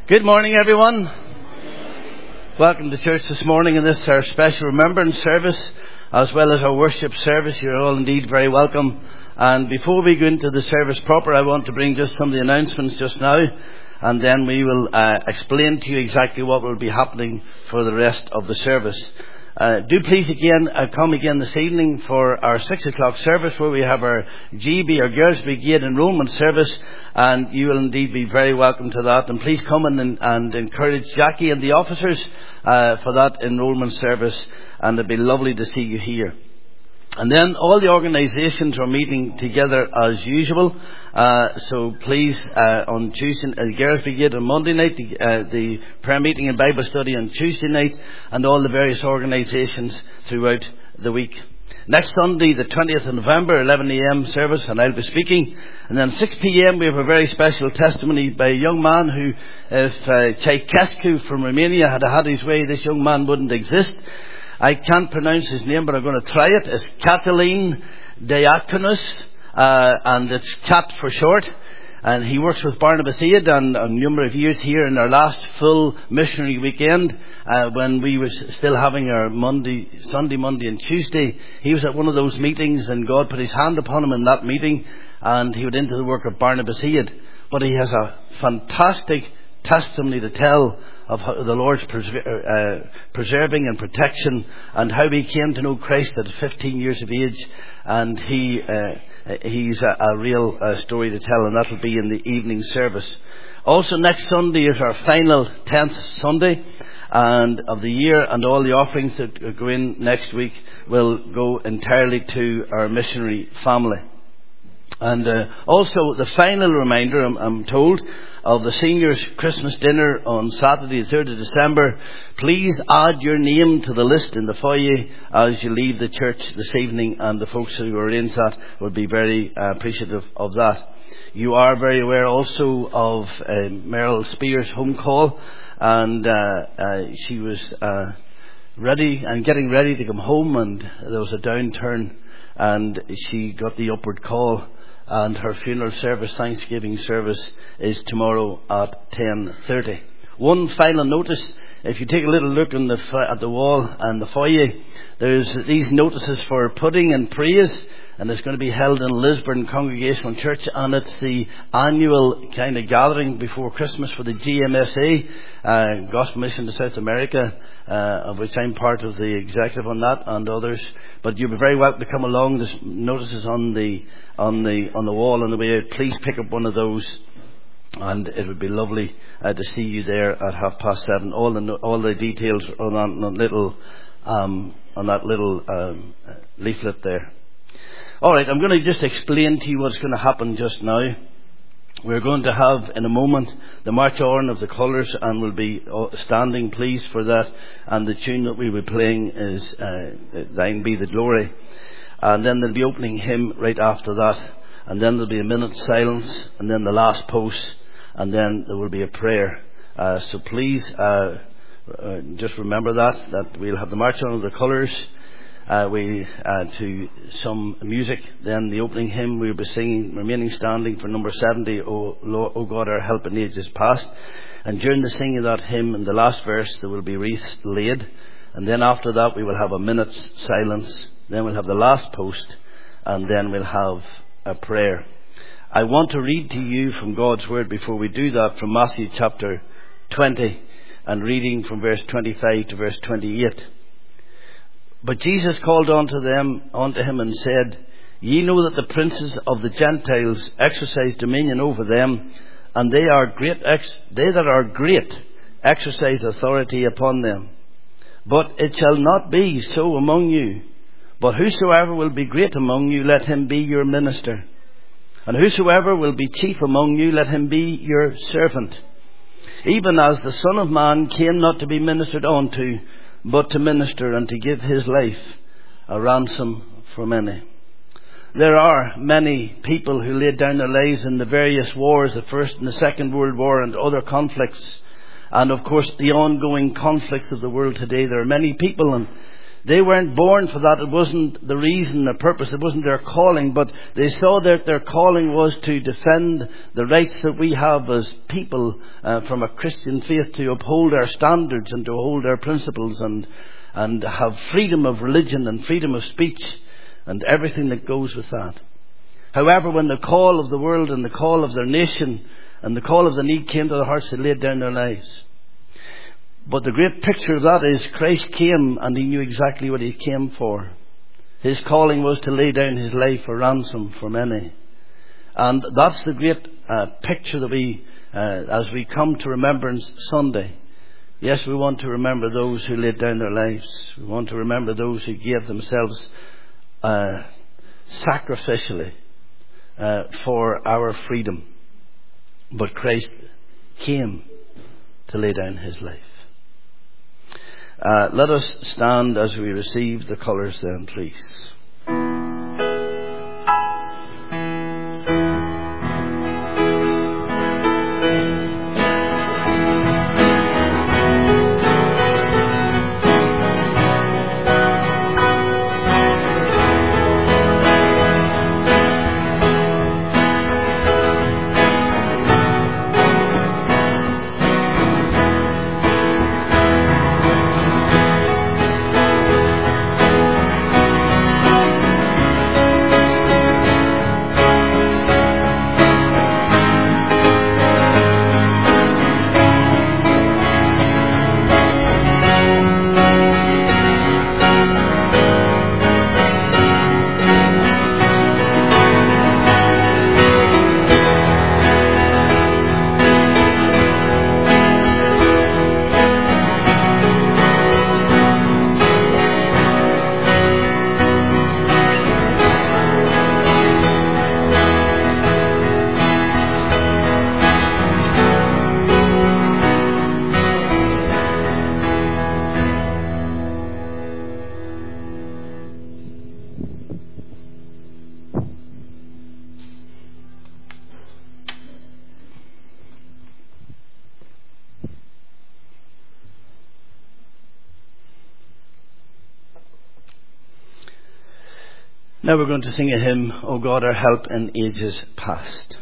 Good morning, everyone. Welcome to church this morning in this our special remembrance service, as well as our worship service. You're all indeed very welcome. And before we go into the service proper, I want to bring just some of the announcements just now, and then we will explain to you exactly what will be happening for the rest of the service. Do please come again this evening for our 6 o'clock service, where we have our GB, our Girls Brigade enrolment service, and you will indeed be very welcome to that. And please come and encourage Jackie and the officers for that enrolment service, and it'd be lovely to see you here. And then all the organisations are meeting together as usual. So please, on Tuesday, Girls Brigade on Monday night, the prayer meeting and Bible study on Tuesday night, and all the various organisations throughout the week. Next Sunday, the 20th of November, 11 a.m. service, and I'll be speaking. And then 6 p.m. we have a very special testimony by a young man who, if Ceausescu from Romania had had his way, this young man wouldn't exist. I can't pronounce his name, but I'm going to try it. It's Cătălin Diaconus, and it's CAT for short. And he works with Barnabas Aid and a number of years here in our last full missionary weekend, when we were still having our Sunday, Monday and Tuesday. He was at one of those meetings, and God put his hand upon him in that meeting, and he went into the work of Barnabas Aid. But he has a fantastic testimony to tell of how the Lord's preserving and protection, and how he came to know Christ at 15 years of age. And he's a real story to tell, and that will be in the evening service. Also, next Sunday is our final 10th Sunday and of the year, and all the offerings that go in next week will go entirely to our missionary family. And also the final reminder, I'm told, of the seniors' Christmas dinner on Saturday, the 3rd of December. Please add your name to the list in the foyer as you leave the church this evening, and the folks who arrange that will be very appreciative of that. You are very aware also of Meryl Spear's home call, and she was ready and getting ready to come home, and there was a downturn, and she got the upward call. And her funeral service, Thanksgiving service, is tomorrow at 10:30. One final notice: if you take a little look at the wall and the foyer, there's these notices for pudding and praise, and it's going to be held in Lisburn Congregational Church, and it's the annual kind of gathering before Christmas for the GMSA, Gospel Mission to South America, of which I'm part of the executive on that, and others. But you'll be very welcome to come along. There's notices on the wall on the way out. Please pick up one of those, and it would be lovely to see you there at 7:30. All the details are on that little leaflet there. All right, I'm going to just explain to you what's going to happen just now. We're going to have in a moment the March On of the Colours, and we'll be standing, please, for that. And the tune that we'll be playing is Thine Be the Glory. And then there'll be opening hymn right after that. And then there'll be a minute's silence, and then the last post, and then there will be a prayer. So please just remember that we'll have the March On of the Colours. To some music, then the opening hymn we'll be singing, remaining standing, for number 70, O God, our help in ages past. And during the singing of that hymn, in the last verse, there will be wreaths laid. And then after that, we will have a minute's silence. Then we'll have the last post, and then we'll have a prayer. I want to read to you from God's Word before we do that, from Matthew chapter 20, and reading from verse 25 to verse 28. But Jesus called unto him and said, Ye know that the princes of the Gentiles exercise dominion over them, and they that are great exercise authority upon them. But it shall not be so among you. But whosoever will be great among you, let him be your minister. And whosoever will be chief among you, let him be your servant. Even as the Son of Man came not to be ministered unto, but to minister and to give his life a ransom for many. There are many people who laid down their lives in the various wars, the First and the Second World War, and other conflicts, and of course the ongoing conflicts of the world today. There are many people, and They weren't born for that. It wasn't the reason, the purpose. It wasn't their calling. But they saw that their calling was to defend the rights that we have as people from a Christian faith, to uphold our standards and to hold our principles and have freedom of religion and freedom of speech and everything that goes with that. However, when the call of the world and the call of their nation and the call of the need came to their hearts, they laid down their lives. But the great picture of that is Christ came and he knew exactly what he came for. His calling was to lay down his life a ransom for many. And that's the great picture that we, as we come to Remembrance Sunday, yes, we want to remember those who laid down their lives. We want to remember those who gave themselves sacrificially for our freedom. But Christ came to lay down his life. Let us stand as we receive the colours then, please. Now we're going to sing a hymn, O God, our help in ages past.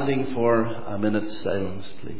standing for a minute's silence, please.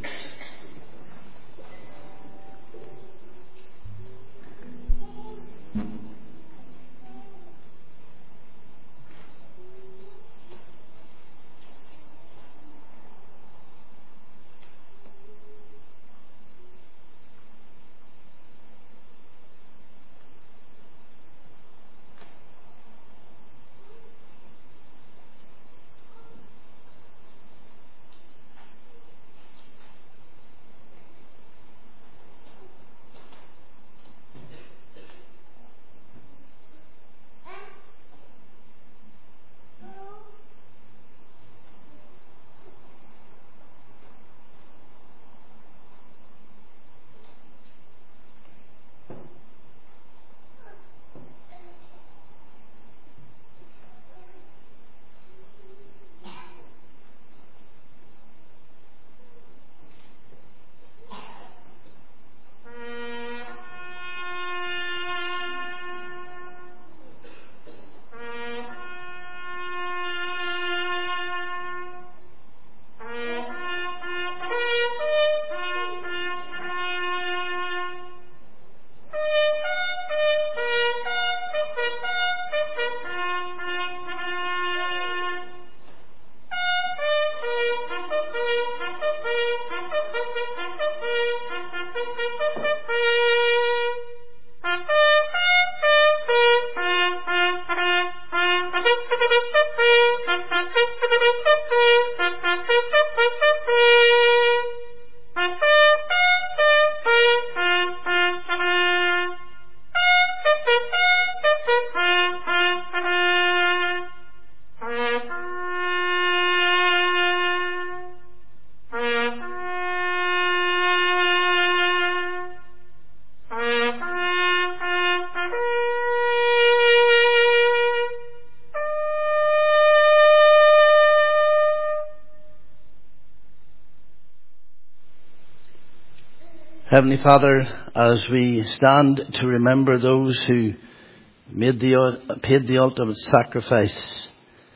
Heavenly Father, as we stand to remember those who paid the ultimate sacrifice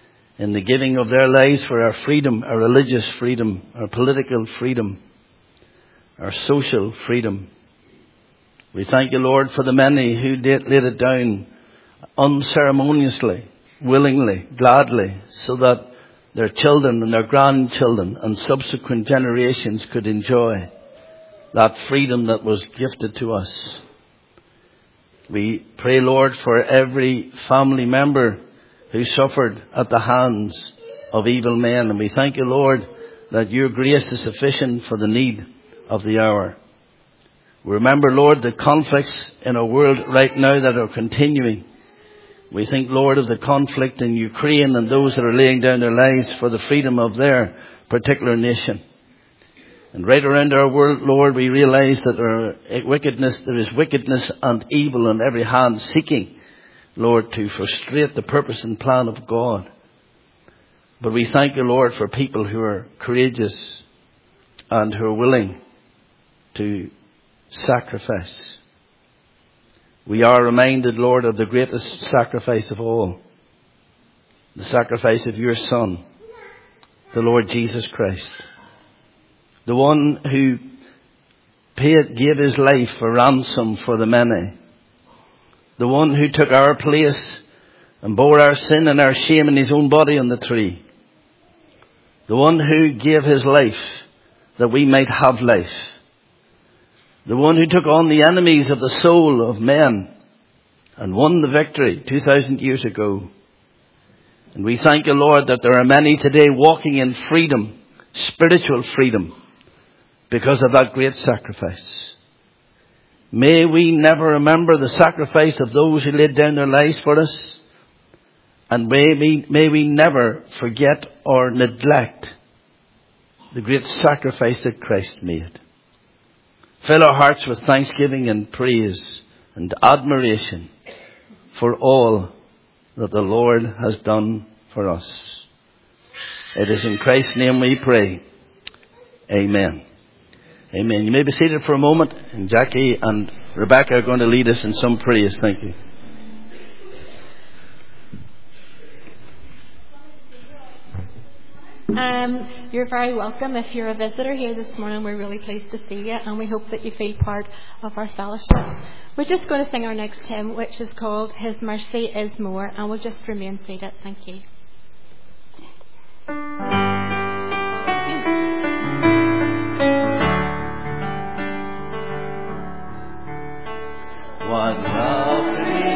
in the giving of their lives for our freedom, our religious freedom, our political freedom, our social freedom, we thank you, Lord, for the many who laid it down unceremoniously, willingly, gladly, so that their children and their grandchildren and subsequent generations could enjoy that freedom that was gifted to us. We pray, Lord, for every family member who suffered at the hands of evil men. And we thank you, Lord, that your grace is sufficient for the need of the hour. We remember, Lord, the conflicts in our world right now that are continuing. We think, Lord, of the conflict in Ukraine and those that are laying down their lives for the freedom of their particular nation. And right around our world, Lord, we realize that there is wickedness and evil on every hand seeking, Lord, to frustrate the purpose and plan of God. But we thank you, Lord, for people who are courageous and who are willing to sacrifice. We are reminded, Lord, of the greatest sacrifice of all, the sacrifice of your Son, the Lord Jesus Christ. The one who gave his life a ransom for the many. The one who took our place and bore our sin and our shame in his own body on the tree. The one who gave his life that we might have life. The one who took on the enemies of the soul of men and won the victory 2,000 years ago. And we thank you, Lord, that there are many today walking in freedom, spiritual freedom, because of that great sacrifice. May we never remember the sacrifice of those who laid down their lives for us. And may we never forget or neglect the great sacrifice that Christ made. Fill our hearts with thanksgiving and praise and admiration for all that the Lord has done for us. It is in Christ's name we pray. Amen. Amen. You may be seated for a moment, and Jackie and Rebecca are going to lead us in some praise. Thank you. You're very welcome. If you're a visitor here this morning, we're really pleased to see you, and we hope that you feel part of our fellowship. We're just going to sing our next hymn, which is called His Mercy is More, and we'll just remain seated. Thank you. What love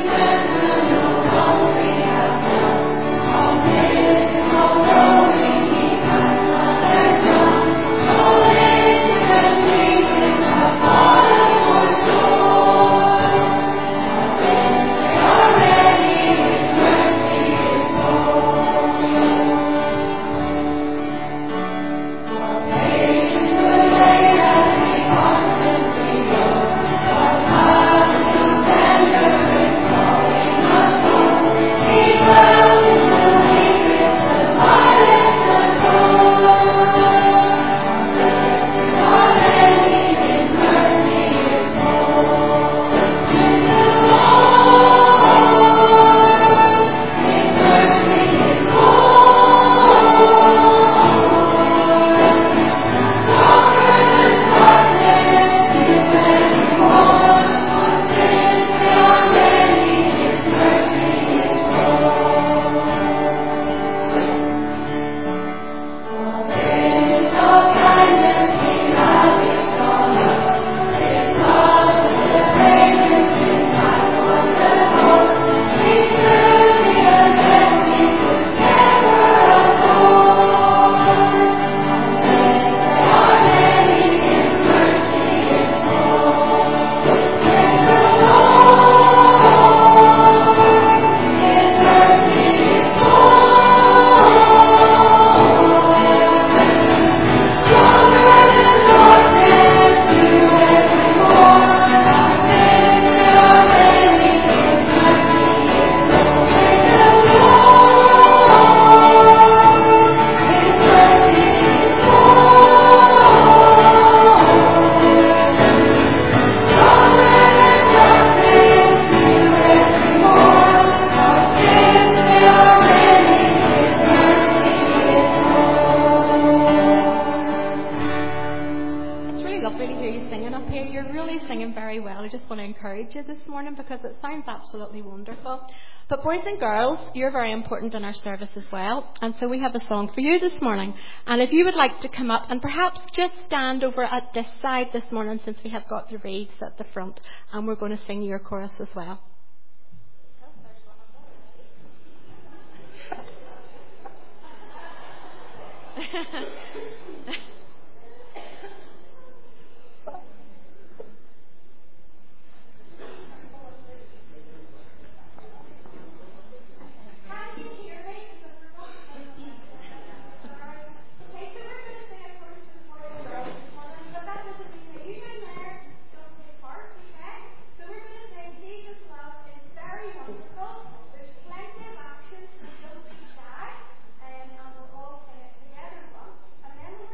this morning because it sounds absolutely wonderful. But boys and girls, you're very important in our service as well, and so we have a song for you this morning. And if you would like to come up and perhaps just stand over at this side this morning, since we have got the reeds at the front, and we're going to sing your chorus as well. And we'll all sing it together once, and then we'll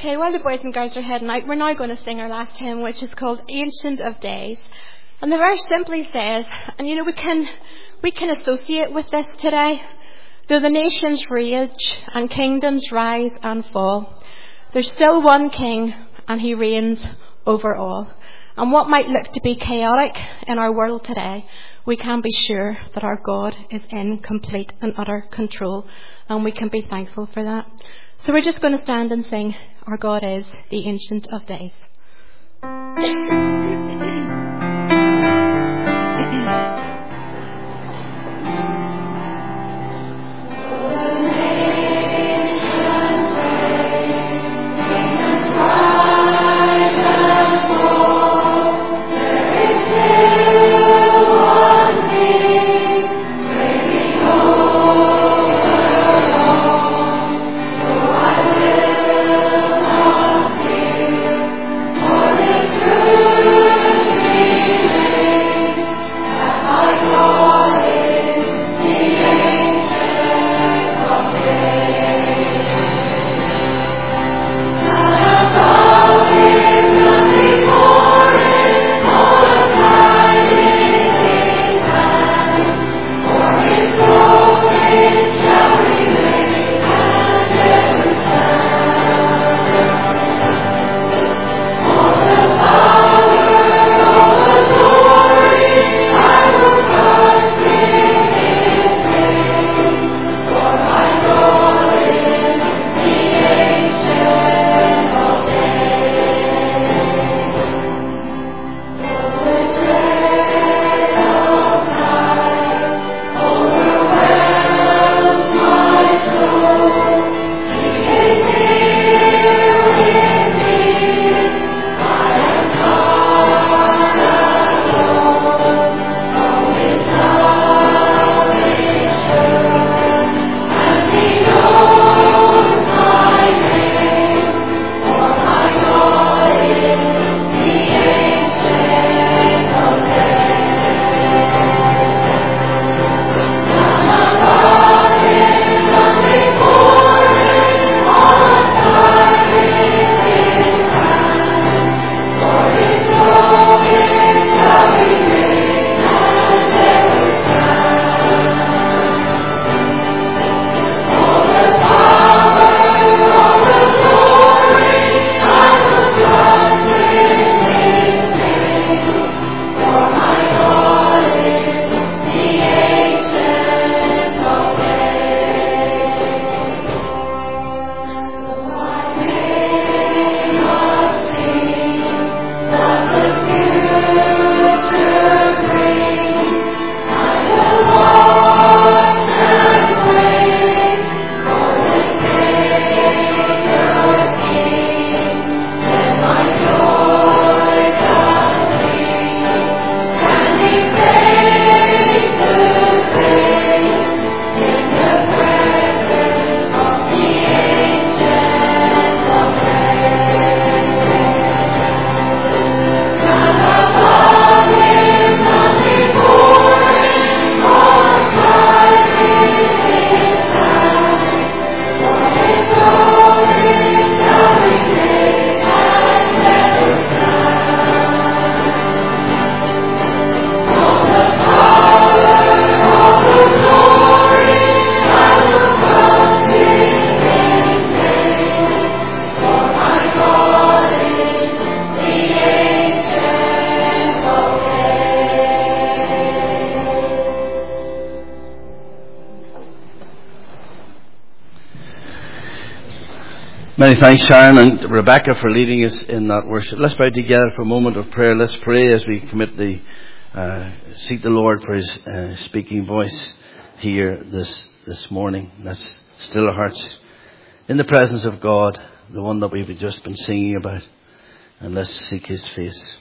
okay, while the boys and girls are heading out, we're now going to sing our last hymn, which is called Ancient of Days. And the verse simply says, and we can associate with this today, though the nations rage and kingdoms rise and fall, there's still one king and he reigns over all. And what might look to be chaotic in our world today, we can be sure that our God is in complete and utter control, and we can be thankful for that. So we're just going to stand and sing, Our God is the Ancient of Days. Many thanks, Sharon and Rebecca, for leading us in that worship. Let's bow together for a moment of prayer. Let's pray as we commit seek the Lord for His speaking voice here this morning. Let's still our hearts in the presence of God, the one that we've just been singing about, and let's seek His face.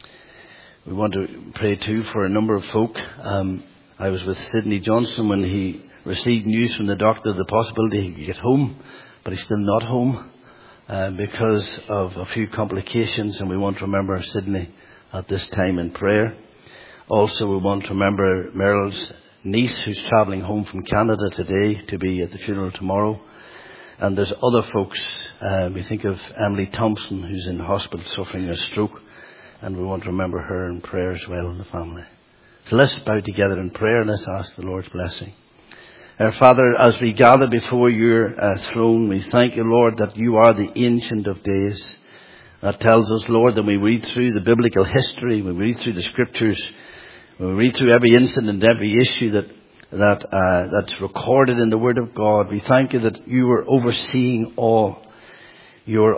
We want to pray too for a number of folk. I was with Sidney Johnson when he received news from the doctor of the possibility he could get home, but he's still not home because of a few complications, and we want to remember Sidney at this time in prayer. Also, we want to remember Meryl's niece, who's travelling home from Canada today to be at the funeral tomorrow. And there's other folks. We think of Emily Thompson, who's in hospital suffering a stroke. And we want to remember her in prayer as well in the family. So let's bow together in prayer and let's ask the Lord's blessing. Our Father, as we gather before your throne, we thank you, Lord, that you are the Ancient of Days. That tells us, Lord, that we read through the biblical history, we read through the scriptures, we read through every incident, every issue that's recorded in the Word of God. We thank you that you are overseeing all. You're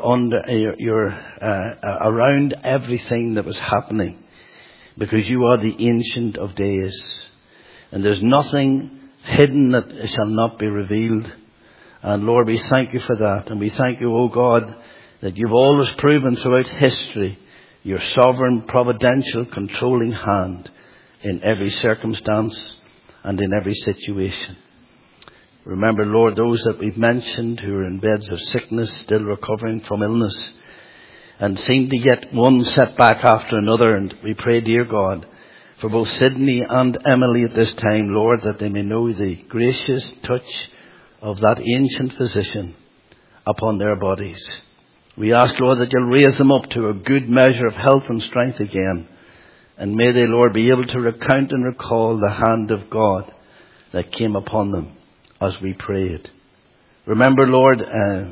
around everything that was happening, because you are the Ancient of Days, and there's nothing hidden that shall not be revealed. And Lord, we thank you for that, and we thank you, O God, that you've always proven throughout history your sovereign, providential, controlling hand in every circumstance and in every situation. Remember, Lord, those that we've mentioned who are in beds of sickness, still recovering from illness, and seem to get one setback after another. And we pray, dear God, for both Sydney and Emily at this time, Lord, that they may know the gracious touch of that ancient physician upon their bodies. We ask, Lord, that you'll raise them up to a good measure of health and strength again. And may they, Lord, be able to recount and recall the hand of God that came upon them as we prayed. Remember, Lord,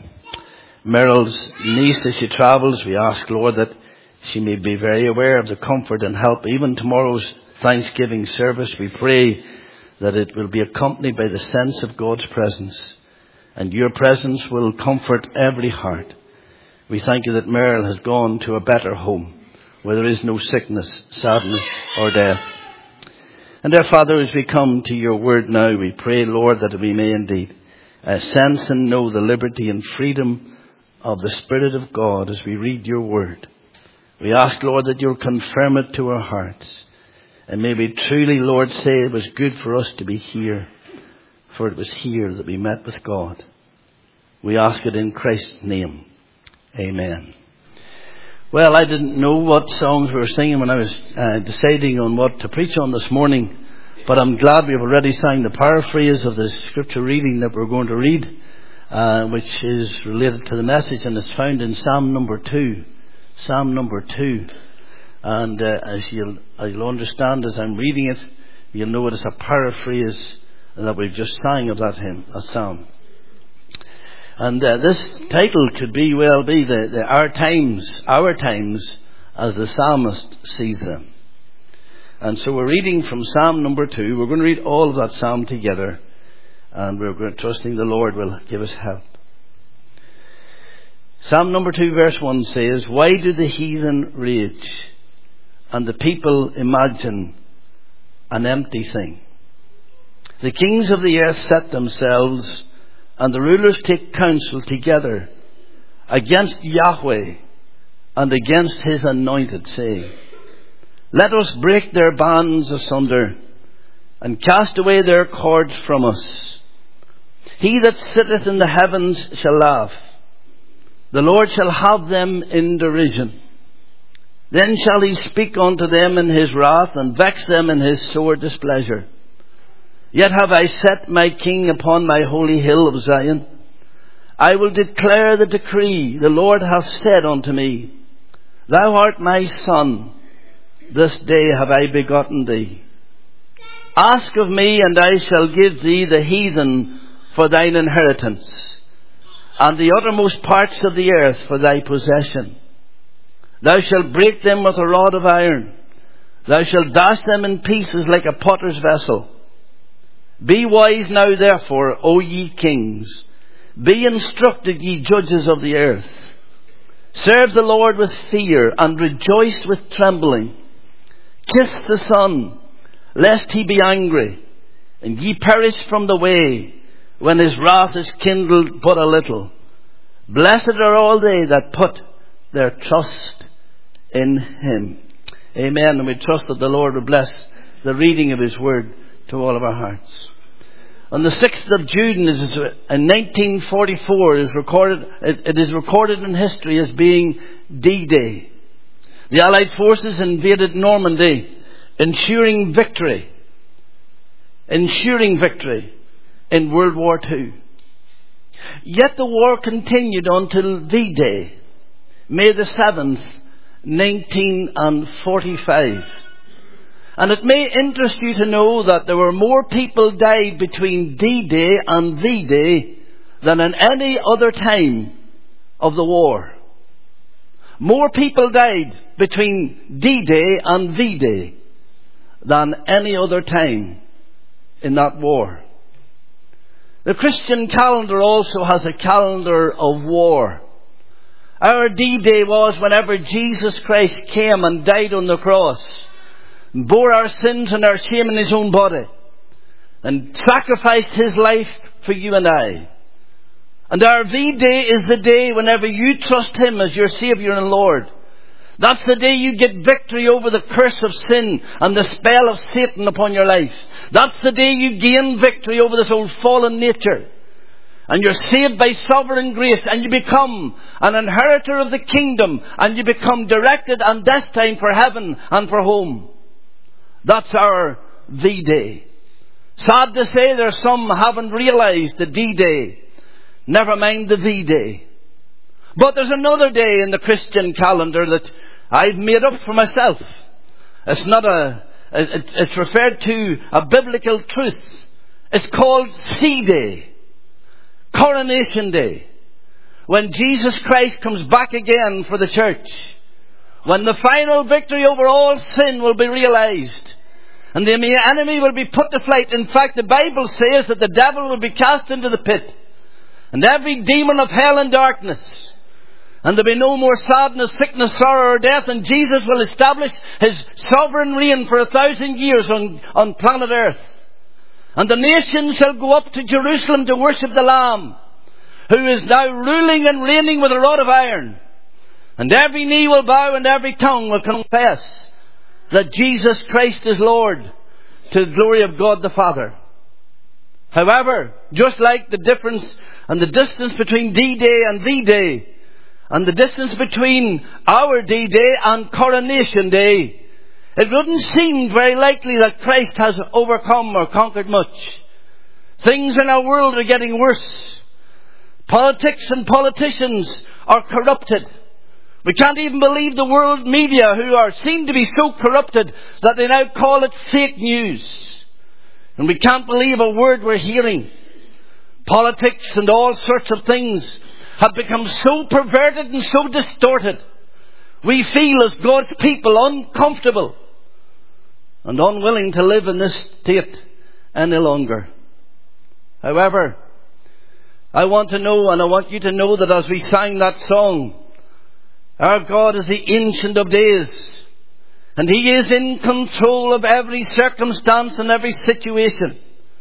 Meryl's niece as she travels. We ask, Lord, that she may be very aware of the comfort and help. Even tomorrow's Thanksgiving service, we pray that it will be accompanied by the sense of God's presence. And your presence will comfort every heart. We thank you that Meryl has gone to a better home, where there is no sickness, sadness, or death. And our Father, as we come to your word now, we pray, Lord, that we may indeed sense and know the liberty and freedom of the Spirit of God as we read your word. We ask, Lord, that you'll confirm it to our hearts. And may we truly, Lord, say it was good for us to be here, for it was here that we met with God. We ask it in Christ's name. Amen. Well, I didn't know what songs we were singing when I was deciding on what to preach on this morning, but I'm glad we've already sang the paraphrase of the scripture reading that we're going to read, which is related to the message, and it's found in Psalm number 2. Psalm number 2. And as you'll understand as I'm reading it, you'll know it is a paraphrase that we've just sang of that hymn, a psalm. And this title could well be the our times as the psalmist sees them. And so we're reading from Psalm number 2. We're going to read all of that psalm together, and we're trusting the Lord will give us help. Psalm number 2 verse 1 says, "Why do the heathen rage, and the people imagine an empty thing? The kings of the earth set themselves, and the rulers take counsel together against Yahweh and against his anointed, saying, Let us break their bands asunder and cast away their cords from us. He that sitteth in the heavens shall laugh. The Lord shall have them in derision. Then shall he speak unto them in his wrath, and vex them in his sore displeasure. Yet have I set my king upon my holy hill of Zion. I will declare the decree. The Lord hath said unto me, Thou art my son. This day have I begotten thee. Ask of me, and I shall give thee the heathen for thine inheritance, and the uttermost parts of the earth for thy possession. Thou shalt break them with a rod of iron. Thou shalt dash them in pieces like a potter's vessel. Be wise now therefore, O ye kings. Be instructed, ye judges of the earth. Serve the Lord with fear, and rejoice with trembling. Kiss the Son, lest he be angry, and ye perish from the way, when his wrath is kindled but a little. Blessed are all they that put their trust in him. Amen. And we trust that the Lord will bless the reading of his word to all of our hearts. On the 6th of June, in 1944, it is recorded in history as being D-Day. The Allied forces invaded Normandy, ensuring victory in World War II. Yet the war continued until V-Day, May the 7th, 1945. And it may interest you to know that there were more people died between D-Day and V-Day than in any other time of the war. More people died between D-Day and V-Day than any other time in that war. The Christian calendar also has a calendar of war. Our D-Day was whenever Jesus Christ came and died on the cross, bore our sins and our shame in his own body, and sacrificed his life for you and I. And our V-Day is the day whenever you trust him as your Saviour and Lord. That's the day you get victory over the curse of sin and the spell of Satan upon your life. That's the day you gain victory over this old fallen nature. And you're saved by sovereign grace, and you become an inheritor of the kingdom, and you become directed and destined for heaven and for home. That's our V-Day. Sad to say, there's some haven't realized the D-Day. Never mind the V-Day. But there's another day in the Christian calendar that I've made up for myself. It's not it's referred to a biblical truth. It's called C-Day. Coronation Day. When Jesus Christ comes back again for the church. When the final victory over all sin will be realized. And the enemy will be put to flight. In fact, the Bible says that the devil will be cast into the pit. And every demon of hell and darkness. And there'll be no more sadness, sickness, sorrow or death. And Jesus will establish his sovereign reign for 1,000 years on planet Earth. And the nations shall go up to Jerusalem to worship the Lamb, who is now ruling and reigning with a rod of iron. And every knee will bow and every tongue will confess that Jesus Christ is Lord, to the glory of God the Father. However, just like the difference and the distance between D-Day and V-Day, and the distance between our D-Day and Coronation Day, it wouldn't seem very likely that Christ has overcome or conquered much. Things in our world are getting worse. Politics and politicians are corrupted. We can't even believe the world media, who are seen to be so corrupted that they now call it fake news. And we can't believe a word we're hearing. Politics and all sorts of things have become so perverted and so distorted. We feel as God's people uncomfortable and unwilling to live in this state any longer. However, I want to know, and I want you to know, that as we sang that song, our God is the Ancient of Days, and he is in control of every circumstance and every situation.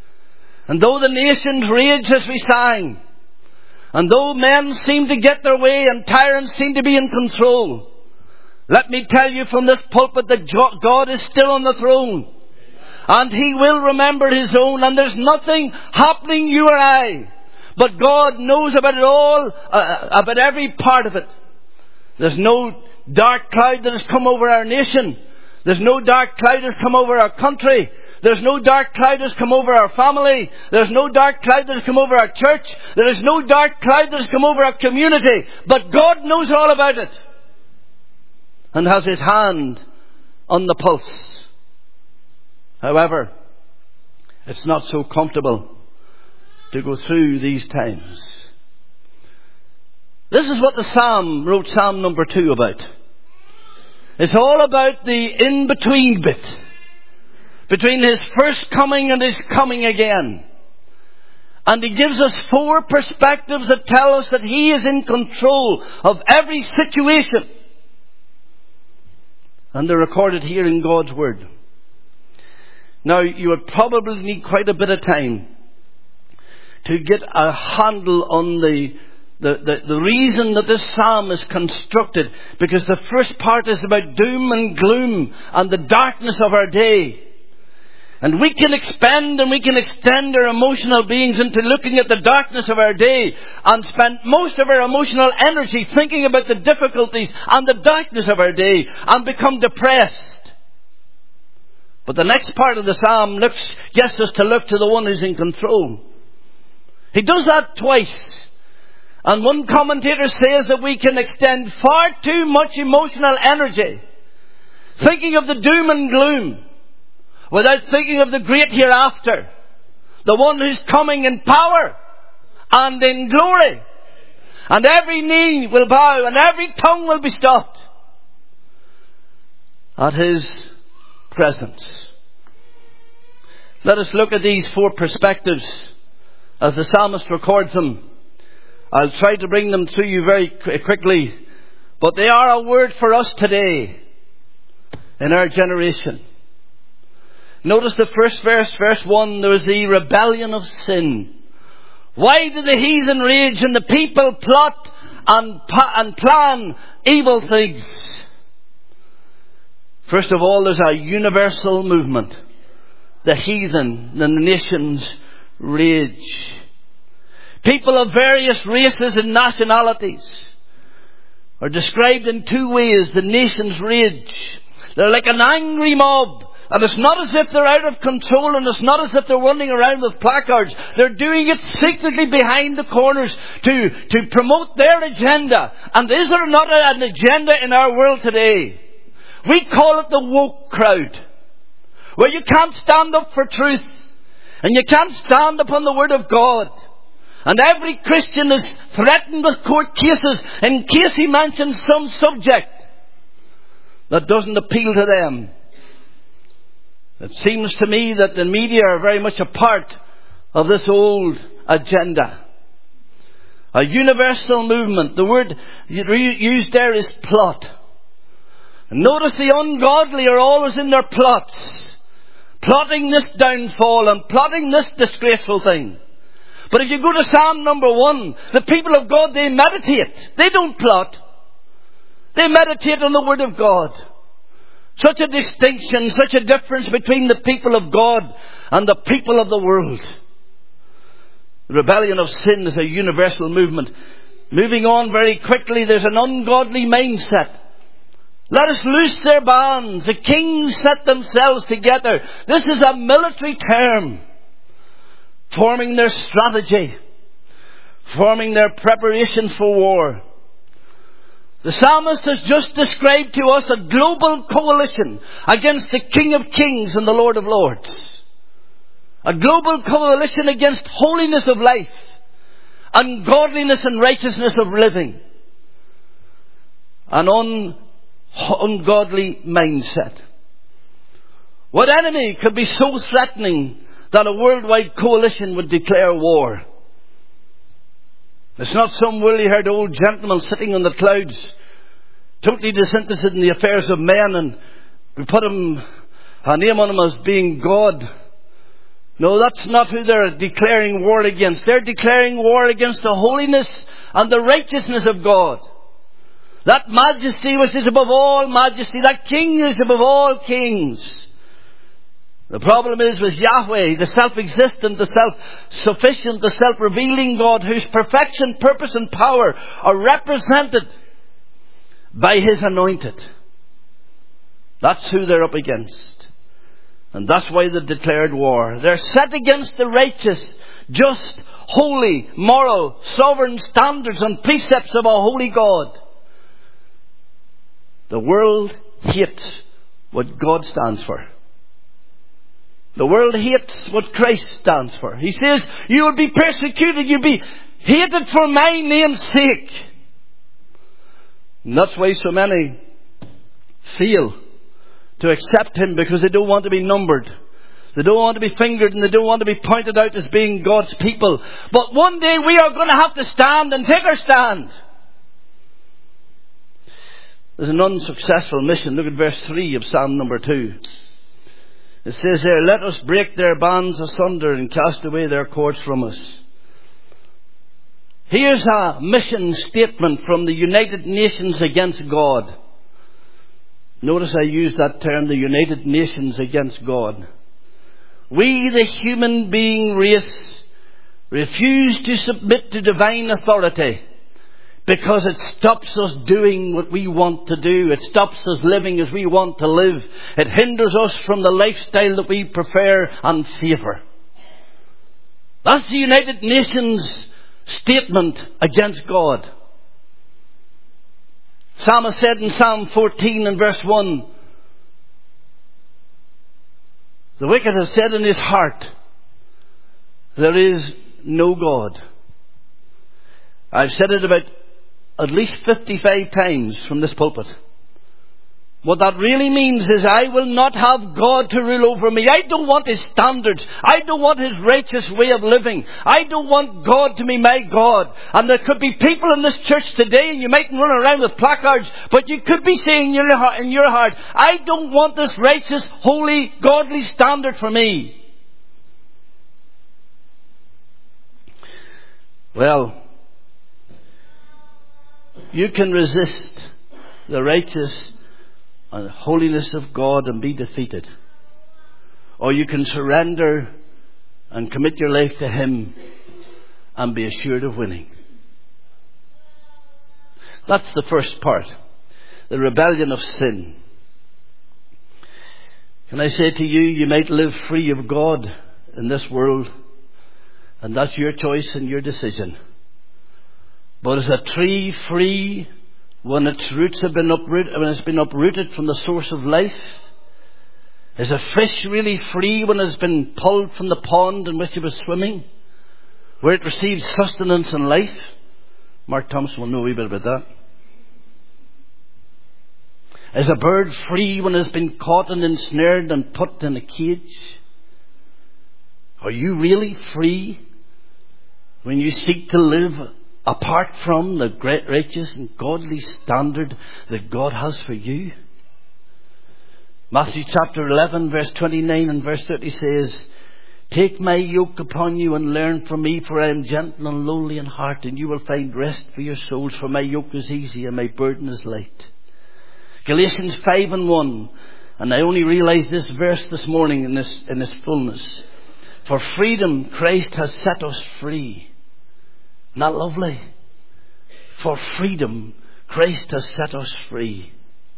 And though the nations rage as we sang, and though men seem to get their way and tyrants seem to be in control, let me tell you from this pulpit that God is still on the throne. And he will remember his own. And there's nothing happening, you or I. But God knows about it all, about every part of it. There's no dark cloud that has come over our nation. There's no dark cloud that has come over our country. There's no dark cloud that has come over our family. There's no dark cloud that has come over our church. There is no dark cloud that has come over our community. But God knows all about it. And has his hand on the pulse. However, it's not so comfortable to go through these times. This is what the Psalm wrote, Psalm number 2, about. It's all about the in-between bit. Between his first coming and his coming again. And he gives us 4 perspectives that tell us that he is in control of every situation. And they're recorded here in God's Word. Now, you would probably need quite a bit of time to get a handle on the reason that this psalm is constructed. Because the first part is about doom and gloom and the darkness of our day. And we can expend and we can extend our emotional beings into looking at the darkness of our day and spend most of our emotional energy thinking about the difficulties and the darkness of our day and become depressed. But the next part of the psalm gets us to look to the one who's in control. He does that twice. And one commentator says that we can extend far too much emotional energy thinking of the doom and gloom without thinking of the great hereafter, the one who's coming in power and in glory. And every knee will bow and every tongue will be stopped at His presence. Let us look at these 4 perspectives as the psalmist records them. I'll try to bring them to you very quickly, but they are a word for us today in our generation. Notice the first verse, verse 1, there was the rebellion of sin. Why do the heathen rage and the people plot and plan evil things? First of all, there's a universal movement. The heathen, the nations rage. People of various races and nationalities are described in 2 ways. The nations rage. They're like an angry mob. And it's not as if they're out of control, and it's not as if they're running around with placards. They're doing it secretly behind the corners to promote their agenda. And is there not an agenda in our world today? We call it the woke crowd, where you can't stand up for truth, and you can't stand upon the Word of God. And every Christian is threatened with court cases in case he mentions some subject that doesn't appeal to them. It seems to me that the media are very much a part of this old agenda. A universal movement. The word used there is plot. Notice the ungodly are always in their plots, plotting this downfall and plotting this disgraceful thing. But if you go to Psalm number 1, the people of God, they meditate. They don't plot. They meditate on the Word of God. Such a distinction, such a difference between the people of God and the people of the world. The rebellion of sin is a universal movement. Moving on very quickly, there's an ungodly mindset. Let us loose their bands. The kings set themselves together. This is a military term. Forming their strategy. Forming their preparation for war. The psalmist has just described to us a global coalition against the King of Kings and the Lord of Lords. A global coalition against holiness of life and godliness and righteousness of living. An ungodly mindset. What enemy could be so threatening that a worldwide coalition would declare war? It's not some woolly-haired old gentleman sitting on the clouds, totally disinterested in the affairs of men, and we put a name on him as being God. No, that's not who they're declaring war against. They're declaring war against the holiness and the righteousness of God. That majesty which is above all majesty. That King is above all kings. The problem is with Yahweh, the self-existent, the self-sufficient, the self-revealing God, whose perfection, purpose and power are represented by His anointed. That's who they're up against. And that's why they declared war. They're set against the righteous, just, holy, moral, sovereign standards and precepts of a holy God. The world hates what God stands for. The world hates what Christ stands for. He says, you will be persecuted, you'll be hated for my name's sake. And that's why so many fail to accept Him, because they don't want to be numbered. They don't want to be fingered, and they don't want to be pointed out as being God's people. But one day we are going to have to stand and take our stand. There's an unsuccessful mission. Look at verse 3 of Psalm number 2. It says there, let us break their bands asunder and cast away their cords from us. Here's a mission statement from the United Nations against God. Notice I use that term, the United Nations against God. We, the human being race, refuse to submit to divine authority because it stops us doing what we want to do. It stops us living as we want to live. It hinders us from the lifestyle that we prefer and favour. That's the United Nations statement against God. Psalmist said in Psalm 14 and verse 1, the wicked have said in his heart, there is no God. I've said it about at least 55 times from this pulpit. What that really means is I will not have God to rule over me. I don't want His standards. I don't want His righteous way of living. I don't want God to be my God. And there could be people in this church today, and you mightn't run around with placards, but you could be saying in your heart, I don't want this righteous, holy, godly standard for me. Well, you can resist the righteous and holiness of God and be defeated. Or you can surrender and commit your life to Him and be assured of winning. That's the first part. The rebellion of sin. Can I say to you, you might live free of God in this world, and that's your choice and your decision. But is a tree free when its roots have been uprooted, when it's been uprooted from the source of life? Is a fish really free when it's been pulled from the pond in which it was swimming, where it receives sustenance and life? Mark Thompson will know a wee bit about that. Is a bird free when it's been caught and ensnared and put in a cage? Are you really free when you seek to live apart from the great righteous and godly standard that God has for you? Matthew chapter 11 verse 29 and verse 30 says, take my yoke upon you and learn from me, for I am gentle and lowly in heart, and you will find rest for your souls, for my yoke is easy and my burden is light. Galatians 5 and 1, and I only realized this verse this morning in its fullness. For freedom Christ has set us free. Not lovely? For freedom Christ has set us free.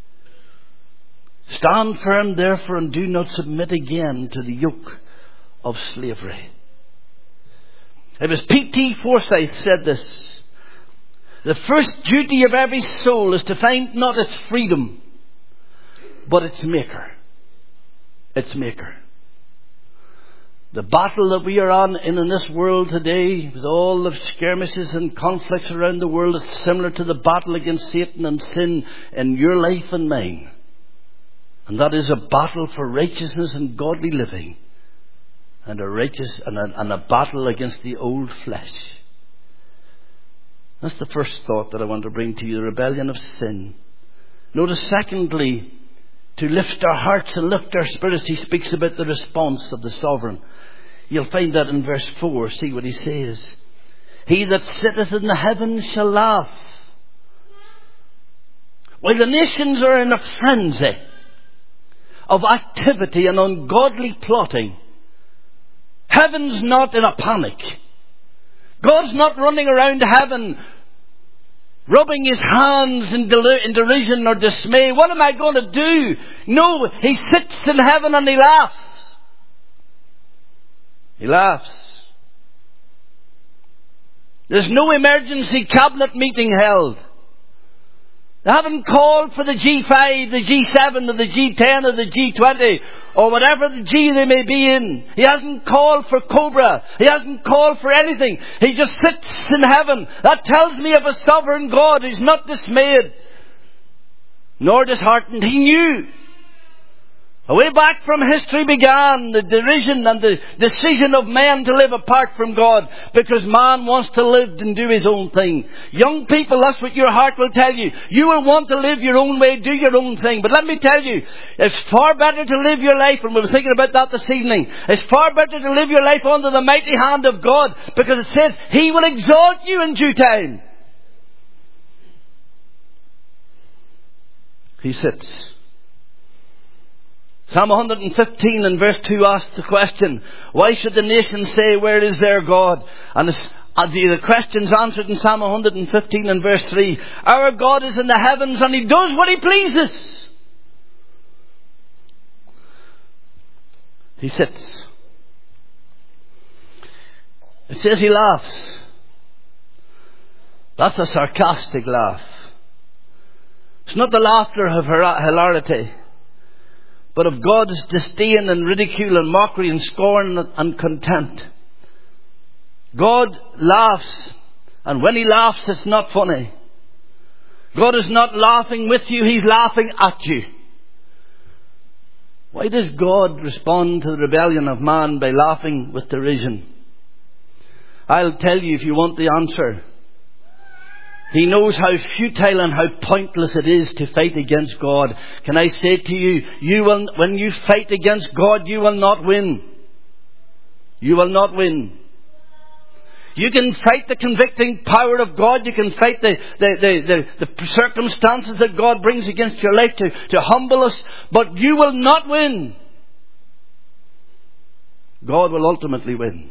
Stand firm therefore, and do not submit again to the yoke of slavery. It was P.T. Forsyth said this. The first duty of every soul is to find not its freedom, but its maker. Its maker. The battle that we are on in this world today, with all the skirmishes and conflicts around the world, is similar to the battle against Satan and sin in your life and mine. And that is a battle for righteousness and godly living, and a battle against the old flesh. That's the first thought that I want to bring to you, the rebellion of sin. Notice secondly, to lift our hearts and lift our spirits, he speaks about the response of the sovereign. You'll find that in verse 4. See what he says. He that sitteth in the heavens shall laugh. While the nations are in a frenzy of activity and ungodly plotting, heaven's not in a panic. God's not running around heaven rubbing his hands in derision or dismay. What am I going to do? No, he sits in heaven and he laughs. He laughs. There's no emergency cabinet meeting held. They haven't called for the G5, the G7, or the G10, or the G20, or whatever the G they may be in. He hasn't called for Cobra. He hasn't called for anything. He just sits in heaven. That tells me of a sovereign God who's not dismayed, nor disheartened. He knew. Way back from history began the derision and the decision of man to live apart from God, because man wants to live and do his own thing. Young people, that's what your heart will tell you. You will want to live your own way, do your own thing. But let me tell you, it's far better to live your life, and we were thinking about that this evening, it's far better to live your life under the mighty hand of God, because it says He will exalt you in due time. He sits. Psalm 115 and verse 2 asks the question, why should the nations say, where is their God? And the question's answered in Psalm 115 and verse 3. Our God is in the heavens and He does what He pleases. He sits. It says he laughs. That's a sarcastic laugh. It's not the laughter of hilarity, but of God's disdain and ridicule and mockery and scorn and contempt. God laughs, and when he laughs, it's not funny. God is not laughing with you, he's laughing at you. Why does God respond to the rebellion of man by laughing with derision? I'll tell you if you want the answer. He knows how futile and how pointless it is to fight against God. Can I say to you, when you fight against God, you will not win. You will not win. You can fight the convicting power of God. You can fight the circumstances that God brings against your life to humble us. But you will not win. God will ultimately win.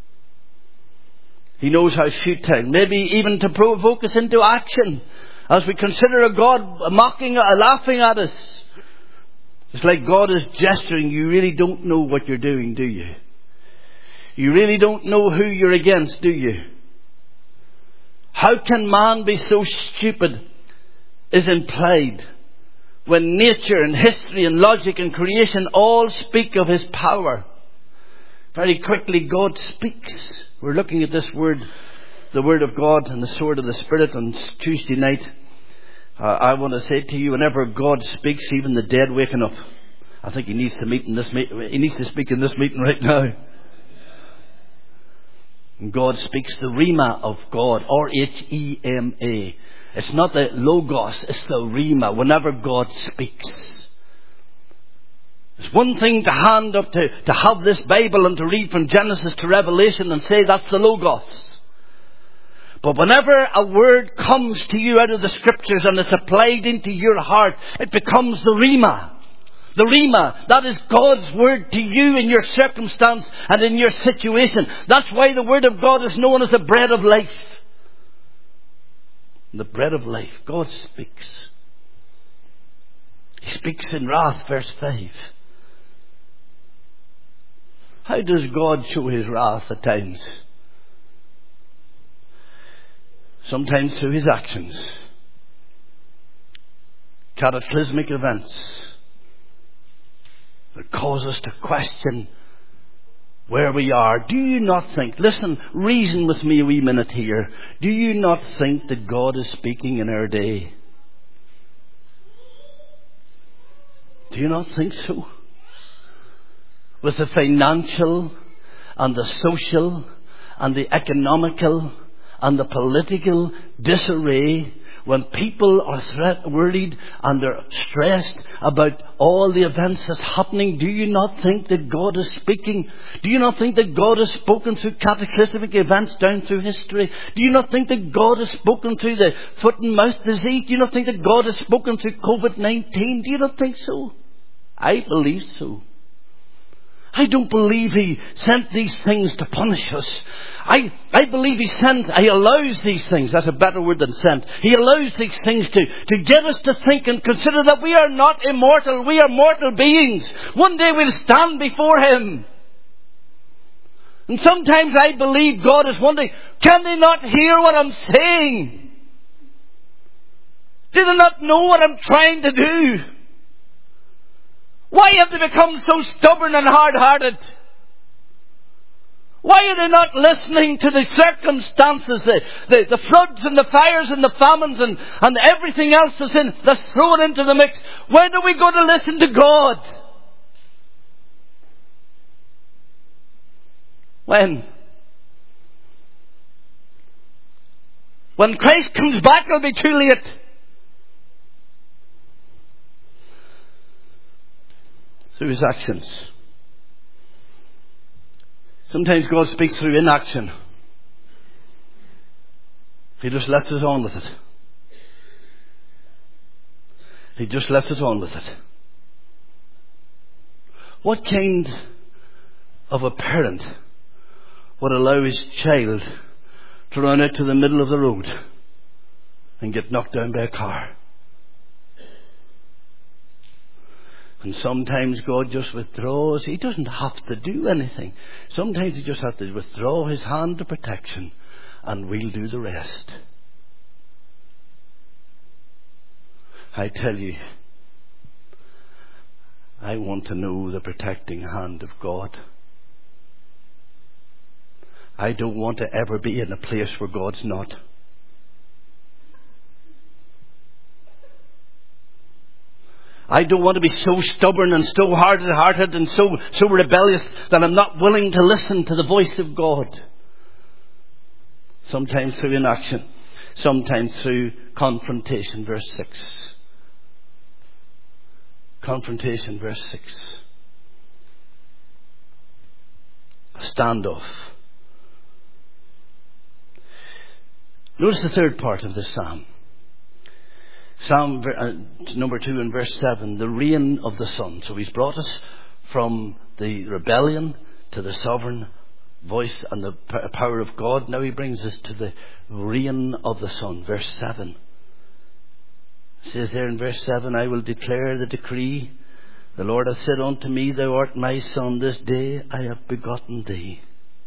He knows how futile. Maybe even to provoke us into action. As we consider a God mocking, laughing at us. It's like God is gesturing. You really don't know what you're doing, do you? You really don't know who you're against, do you? How can man be so stupid is implied when nature and history and logic and creation all speak of his power. Very quickly, God speaks. We're looking at this word, the Word of God and the sword of the Spirit on Tuesday night. I want to say to you, whenever God speaks, even the dead waken up. I think he needs to He needs to speak in this meeting right now. And God speaks the Rhema of God, R-H-E-M-A. It's not the Logos, it's the Rhema. Whenever God speaks, it's one thing to hand up to have this Bible and to read from Genesis to Revelation and say that's the Logos. But whenever a word comes to you out of the Scriptures and it's applied into your heart, it becomes the Rhema. The Rhema, that is God's word to you in your circumstance and in your situation. That's why the Word of God is known as the bread of life. The bread of life. God speaks. He speaks in wrath, verse 5. How does God show his wrath at times? Sometimes through his actions. Cataclysmic events that cause us to question where we are. Do you not think, listen, reason with me a wee minute here. Do you not think that God is speaking in our day? Do you not think so? With the financial and the social and the economical and the political disarray, when people are worried and they're stressed about all the events that's happening, do you not think that God is speaking? Do you not think that God has spoken through cataclysmic events down through history? Do you not think that God has spoken through the foot and mouth disease? Do you not think that God has spoken through COVID-19? Do you not think so? I believe so. I don't believe he sent these things to punish us. I believe he allows these things. That's a better word than sent. He allows these things to get us to think and consider that we are not immortal. We are mortal beings. One day we'll stand before him. And sometimes I believe God is wondering, can they not hear what I'm saying? Do they not know what I'm trying to do? Why have they become so stubborn and hard-hearted? Why are they not listening to the circumstances, the floods and the fires and the famines and everything else that's thrown into the mix? When are we going to listen to God? When? When Christ comes back, it'll be too late. Through his actions. Sometimes God speaks through inaction. He just lets us on with it. He just lets us on with it. What kind of a parent would allow his child to run out to the middle of the road and get knocked down by a car? And sometimes God just withdraws. He doesn't have to do anything. Sometimes He just has to withdraw His hand of protection, and we'll do the rest. I tell you, I want to know the protecting hand of God. I don't want to ever be in a place where God's not. I don't want to be so stubborn and so hard-hearted and so rebellious that I'm not willing to listen to the voice of God. Sometimes through inaction, sometimes through confrontation. Verse 6. Confrontation, verse 6. A standoff. Notice the third part of this psalm. Psalm number 2 and verse 7, the reign of the Son. So He's brought us from the rebellion to the sovereign voice and the power of God. Now He brings us to the reign of the Son. Verse 7. It says there in verse 7, I will declare the decree. The Lord hath said unto me, Thou art my Son, this day I have begotten thee.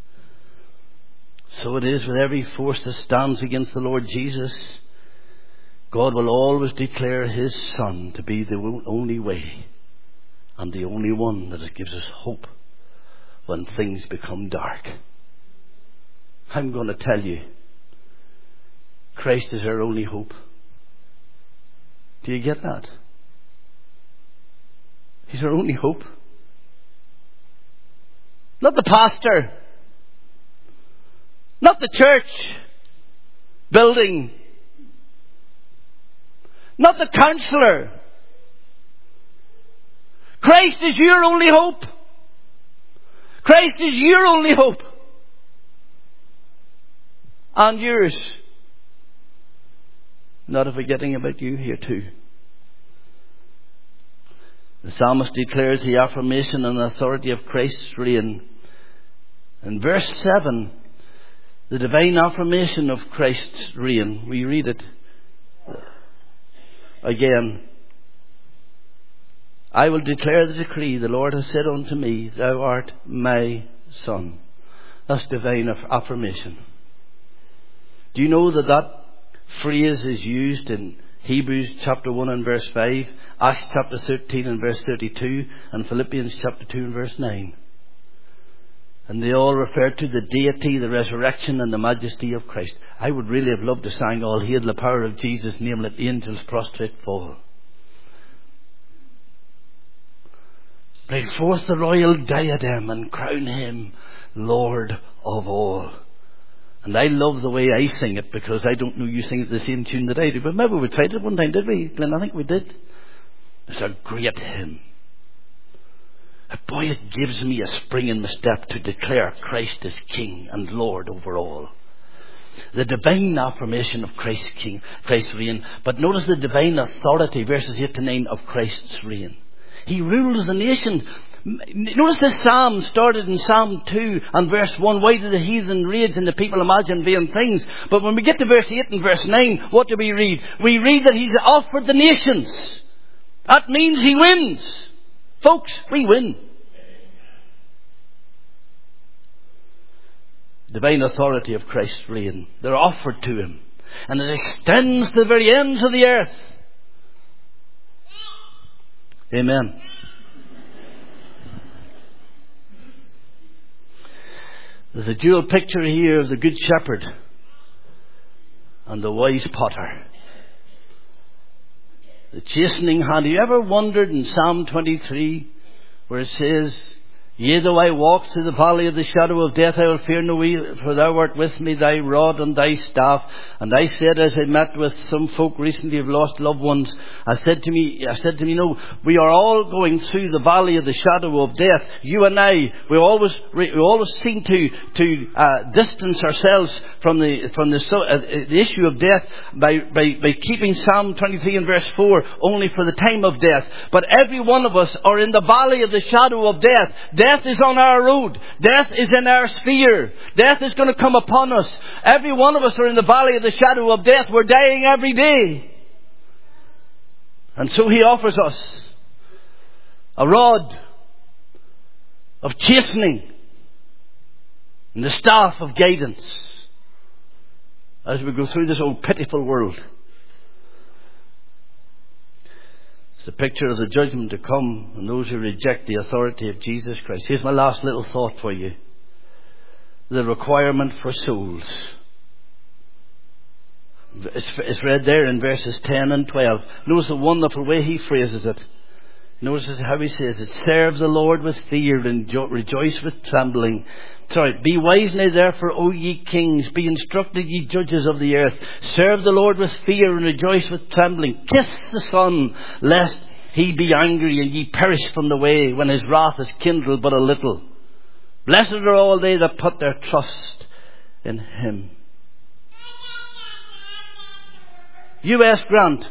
So it is with every force that stands against the Lord Jesus. God will always declare His Son to be the only way and the only one that gives us hope when things become dark. I'm going to tell you, Christ is our only hope. Do you get that? He's our only hope. Not the pastor. Not the church building. Not the counselor. Christ is your only hope. Christ is your only hope. And yours. Not forgetting about you here too. The psalmist declares the affirmation and authority of Christ's reign. In verse 7, the divine affirmation of Christ's reign, we read it again. I will declare the decree. The Lord has said unto me, Thou art my Son. That's divine affirmation. Do you know that phrase is used in Hebrews chapter 1 and verse 5, Acts chapter 13 and verse 32, and Philippians chapter 2 and verse 9? And they all refer to the deity, the resurrection and the majesty of Christ. I would really have loved to sing All Hail the Power of Jesus, name let angels prostrate fall. Bring forth the royal diadem and crown Him Lord of all. And I love the way I sing it, because I don't know you sing it the same tune that I do. But maybe we tried it one time, did we, Glenn? I think we did. It's a great hymn. Boy, it gives me a spring in my step to declare Christ as King and Lord over all. The divine affirmation of Christ's reign. But notice the divine authority, verses 8 to 9, of Christ's reign. He rules the nation. Notice this psalm started in Psalm 2 and verse 1. Why do the heathen rage and the people imagine vain things? But when we get to verse 8 and verse 9, what do we read? We read that He's offered the nations. That means He wins. Folks, we win. Divine authority of Christ's reign. They're offered to Him. And it extends to the very ends of the earth. Amen. There's a dual picture here of the Good Shepherd and the wise potter. The chastening hand. Have you ever wondered in Psalm 23 where it says, Yea, though I walk through the valley of the shadow of death, I will fear no evil, for Thou art with me, Thy rod and Thy staff. And I said, as I met with some folk recently who have lost loved ones, I said to me, no, we are all going through the valley of the shadow of death. You and I, we always seem to distance ourselves from the issue of death by keeping Psalm 23 and verse 4 only for the time of death. But every one of us are in the valley of the shadow of death. Death is on our road. Death is in our sphere. Death is going to come upon us. Every one of us are in the valley of the shadow of death. We're dying every day. And so He offers us a rod of chastening, and the staff of guidance as we go through this old pitiful world. It's a picture of the judgment to come and those who reject the authority of Jesus Christ. Here's my last little thought for you. The requirement for souls. It's read there in verses 10 and 12. Notice the wonderful way he phrases it. Notice how he says it. Serve the Lord with fear and rejoice with trembling. Be wise now therefore, O ye kings. Be instructed, ye judges of the earth. Serve the Lord with fear and rejoice with trembling. Kiss the Son, lest he be angry and ye perish from the way, when his wrath is kindled but a little. Blessed are all they that put their trust in him. U.S. Grant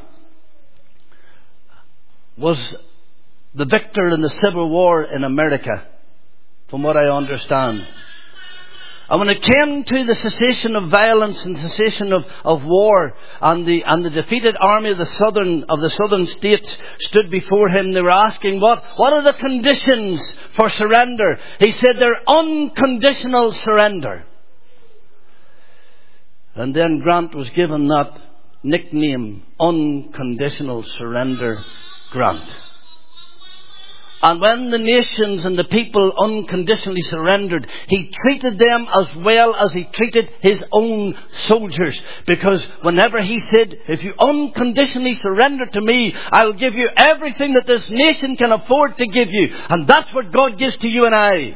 was the victor in the Civil War in America, from what I understand. And when it came to the cessation of violence and cessation of war, and the defeated army of the southern states stood before him, they were asking, what are the conditions for surrender? He said, they're unconditional surrender. And then Grant was given that nickname, Unconditional Surrender Grant. And when the nations and the people unconditionally surrendered, he treated them as well as he treated his own soldiers. Because whenever he said, if you unconditionally surrender to me, I'll give you everything that this nation can afford to give you. And that's what God gives to you and I.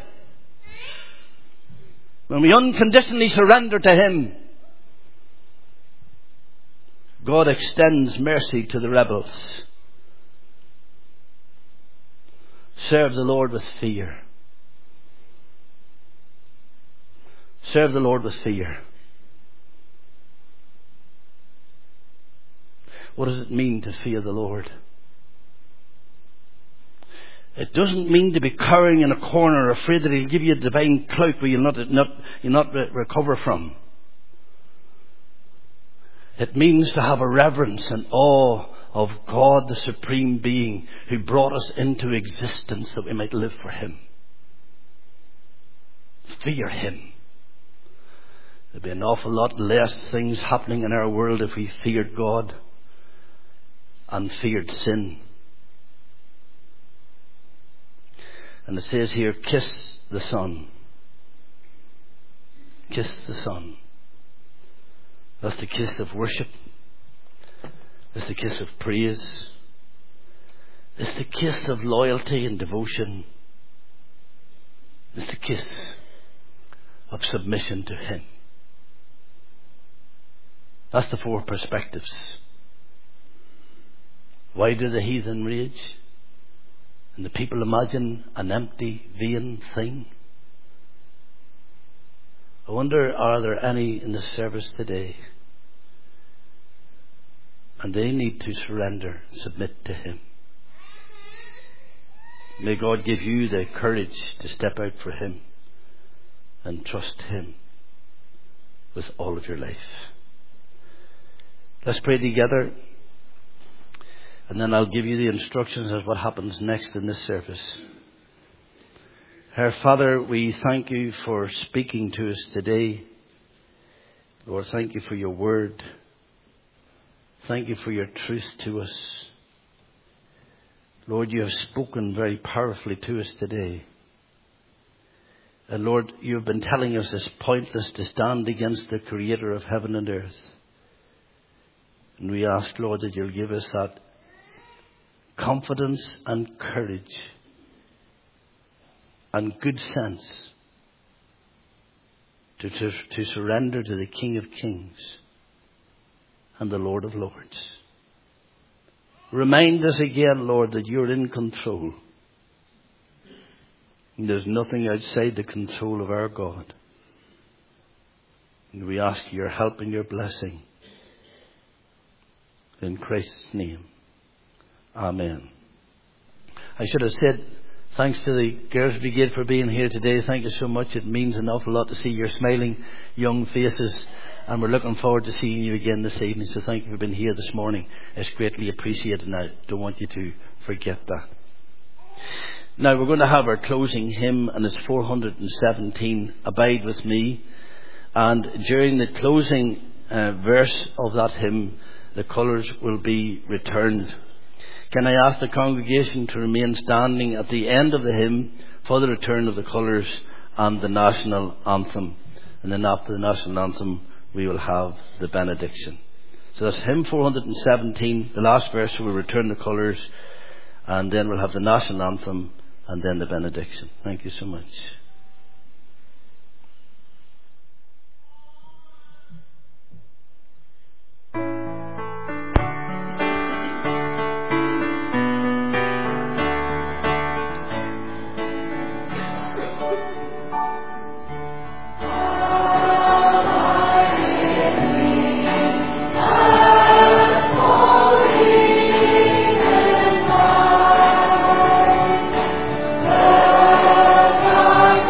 When we unconditionally surrender to him, God extends mercy to the rebels. Serve the Lord with fear. Serve the Lord with fear. What does it mean to fear the Lord? It doesn't mean to be cowering in a corner, afraid that he'll give you a divine clout where you'll not recover from. It means to have a reverence and awe of God, the Supreme Being, who brought us into existence that we might live for him. Fear him. There'd be an awful lot less things happening in our world if we feared God and feared sin. And it says here, kiss the Son. Kiss the Son. That's the kiss of worship. It's the kiss of praise. It's the kiss of loyalty and devotion. It's the kiss of submission to him. That's the four perspectives. Why do the heathen rage? And the people imagine an empty, vain thing? I wonder, are there any in the service today? And they need to surrender, submit to him. May God give you the courage to step out for him and trust him with all of your life. Let's pray together, and then I'll give you the instructions of what happens next in this service. Our Father, we thank you for speaking to us today. Lord, thank you for your word. Thank you for your truth to us. Lord, you have spoken very powerfully to us today. And Lord, you have been telling us it's pointless to stand against the Creator of heaven and earth. And we ask, Lord, that you'll give us that confidence and courage and good sense to surrender to the King of Kings and the Lord of Lords. Remind us again, Lord, that you're in control. And there's nothing outside the control of our God. And we ask your help and your blessing. In Christ's name. Amen. I should have said thanks to the Girls Brigade for being here today. Thank you so much. It means an awful lot to see your smiling young faces. And we're looking forward to seeing you again this evening. So thank you for being here this morning. It's greatly appreciated, and I don't want you to forget that. Now we're going to have our closing hymn, and it's 417, Abide With Me. And during the closing verse of that hymn, the colours will be returned. Can I ask the congregation to remain standing at the end of the hymn for the return of the colours and the national anthem? And then after the national anthem, we will have the benediction. So that's hymn 417, the last verse, we'll return the colours, and then we'll have the national anthem, and then the benediction. Thank you so much. Bye.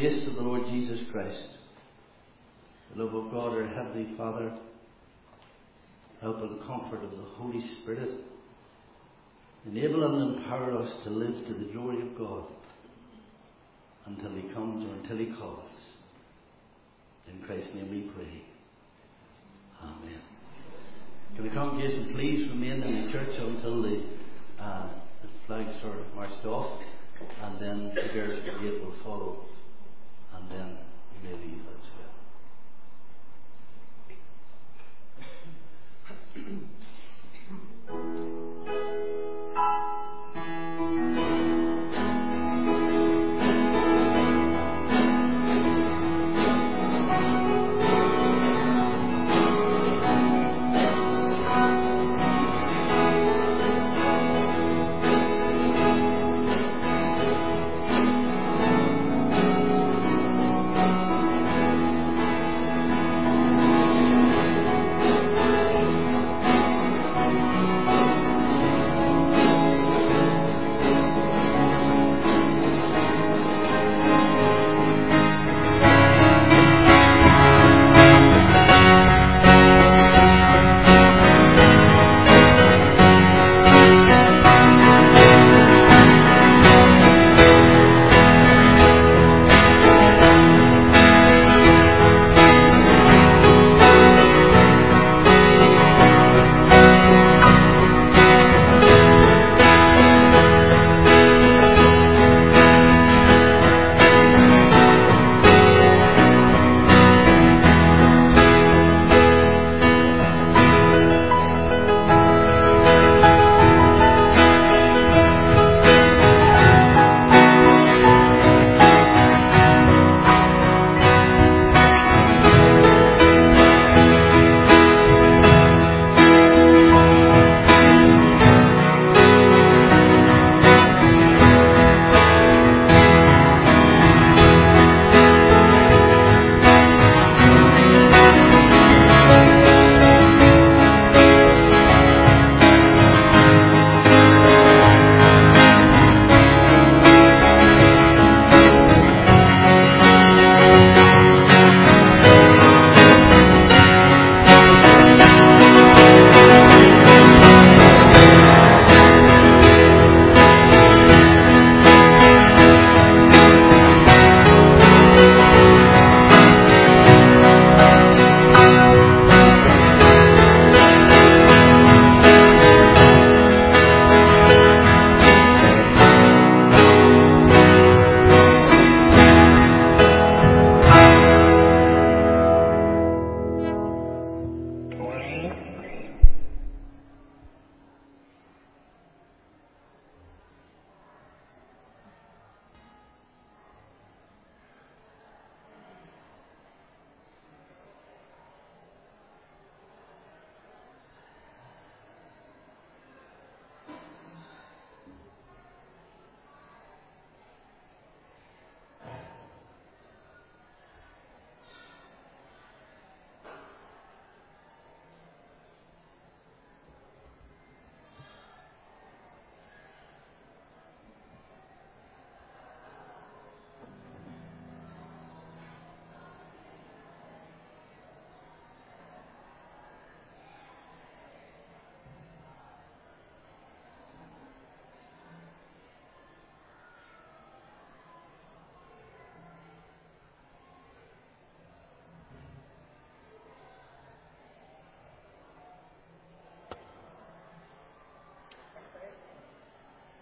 grace of the Lord Jesus Christ, the love of God our Heavenly Father, help and comfort of the Holy Spirit, enable and empower us to live to the glory of God until He comes or until He calls. In Christ's name we pray. Amen. Can the congregation please remain in the church until the flags are marched off, and then the girls' brigade will follow, and then we may leave as well.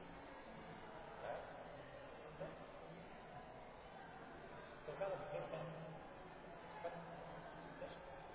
Gracias.